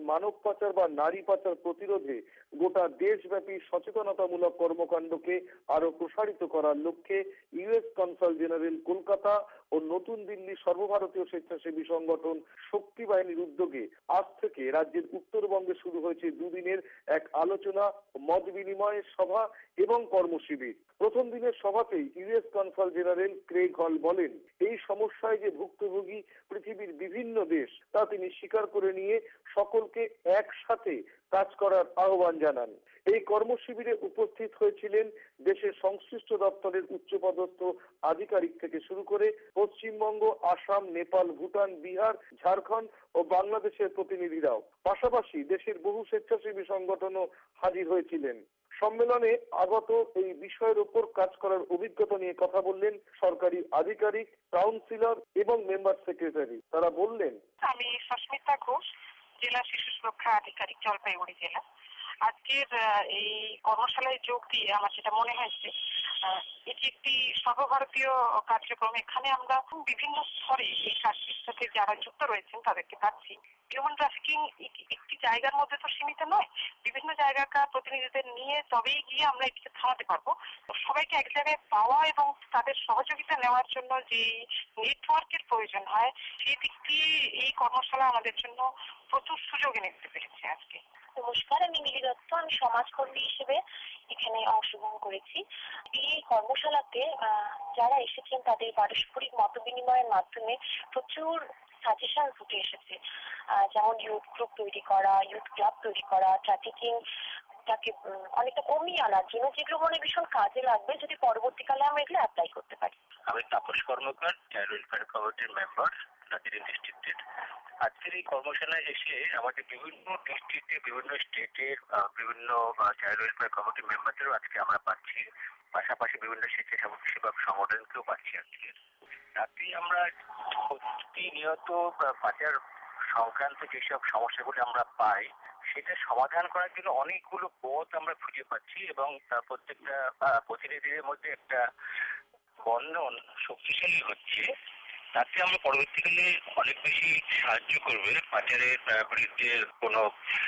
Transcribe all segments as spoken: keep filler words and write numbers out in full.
মানব পাচার বা নারী পাচার প্রতিরোধে গোটা দেশব্যাপী সচেতনতামূলক কর্মকাণ্ডকে আরো প্রসারিত করার লক্ষ্যে ইউএস কনসাল জেনারেল কলকাতা ও নতুন দিল্লি সর্বভারতীয় স্বেচ্ছাসেবী সংগঠন শক্তি বাহিনীর উদ্যোগে আজ থেকে রাজ্যের উত্তরবঙ্গে শুরু হয়েছে দুদিনের এক আলোচনা, মত বিনিময় সভা এবং কর্মশিবির। প্রথম দিনের সভাতেই ইউএস কনসাল জেনারেল ক্রেগ হল বলেন, এই সমস্যায় যে ভুক্তভোগী পৃথিবীর বিভিন্ন দেশ তা তিনি স্বীকার করে নিয়ে সকলকে একসাথে কাজ করার আহ্বান জানান। এই কর্মশিবিরে উপস্থিত হয়েছিলেন দেশের সংশ্লিষ্ট দপ্তরের উচ্চপদস্থ আধিকারিক থেকে শুরু করে পশ্চিমবঙ্গ, আসাম, নেপাল, ভুটান, বিহার, ঝাড়খণ্ড ও বাংলাদেশের প্রতিনিধিরাও। পাশাপাশি দেশের বহু স্বেচ্ছাসেবী সংগঠনও হাজির হয়েছিলেন। সম্মেলনে আগত এই বিষয়ের উপর কাজ করার অভিজ্ঞতা নিয়ে কথা বললেন সরকারি আধিকারিক, কাউন্সিলর এবং মেম্বার সেক্রেটারি। তারা বললেন, আমি সস্মিতা ঘোষ, জেলা শিশু সুরক্ষা আধিকারিক, জলপাইগুড়ি জেলা। আজকের এই কর্মশালায় যোগ দিয়ে আমার যেটা মনে হয়েছে, এটি একটি সর্বভারতীয় কার্যক্রম। এখানে আমরা বিভিন্ন স্তরে এই কাজটির সাথে যারা যুক্ত রয়েছেন তাদেরকে পাচ্ছি। হিউম্যান ট্রাফিকিং একটি জায়গার মধ্যে তো সীমিত নয়, বিভিন্ন জায়গাকার প্রতিনিধিদের নিয়ে তবেই গিয়ে আমরা এটিকে থামাতে পারবো। সবাইকে এক জায়গায় পাওয়া এবং তাদের সহযোগিতা নেওয়ার জন্য যে নেটওয়ার্কের প্রয়োজন হয়, সেই দিক দিয়ে এই কর্মশালা আমাদের জন্য প্রচুর সুযোগ এনে দিতে পেরেছে আজকে। নমস্কার, আমি মিলি দত্ত। আমি সমাজকর্মী হিসেবে এখানে অংশগ্রহণ করেছি। এই কর্মশালাতে যারা এসেছেন তাদের পারস্পরিক মত বিনিময়ের মাধ্যমে প্রচুর সাজেশন উঠে এসেছে, যেমন ইউথ গ্রুপ তৈরি করা, ইউথ ক্লাব তৈরি করা, ট্রাফিকিং তাকে অনেকটা কমিয়ে আনার জন্য, যেগুলো মনে ভীষণ কাজে লাগবে যদি পরবর্তীকালে আমরা এগুলো অ্যাপ্লাই করতে পারি। আমি তাপস কর্মকার, চাইল্ড ওয়েলফেয়ার কমিটির মেম্বার, দার্জিলিং ডিস্ট্রিক্টের। আজকের এই কর্মশালায় এসে আমাদের বিভিন্ন ডিস্ট্রিক্টে, বিভিন্ন স্টেটের বিভিন্ন চাইল্ড ওয়েলফেয়ার কমিটির মেম্বারদেরও আজকে আমরা পাচ্ছি। পাশাপাশি বিভিন্ন স্বেচ্ছাসেবক সংগঠনকেও পাচ্ছি আজকে। রাত্রি আমরা প্রতিনিয়ত পাচার সংক্রান্ত যেসব সমস্যাগুলি আমরা পাই, সেটা সমাধান করার জন্য অনেকগুলো পথ আমরা খুঁজে পাচ্ছি এবং তার প্রত্যেকটা প্রতিনিধিদের মধ্যে একটা বন্ধন শক্তিশালী হচ্ছে। তাতে আমরা পরবর্তীকালে অনেক বেশি সাহায্য করবে পাচারের বিরুদ্ধে কোনো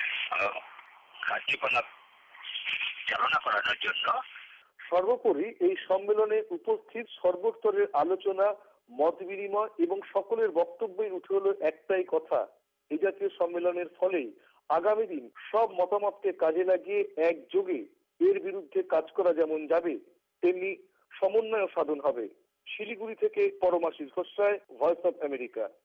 কার্যকলাপ চালনা করানোর জন্য। সর্বোপরি এই সম্মেলনে উপস্থিত সর্বস্তরের আলোচনা, মত বিনিময় এবং সকলের বক্তব্যই উঠে হলো একটাই কথা, এই জাতীয় সম্মেলনের ফলেই আগামী দিন সব মতামতকে কাজে লাগিয়ে একযোগে এর বিরুদ্ধে কাজ করা যেমন যাবে, তেমনি সমন্বয় সাধন হবে। শিলিগুড়ি থেকে Paramashis Ghosh, voice of America.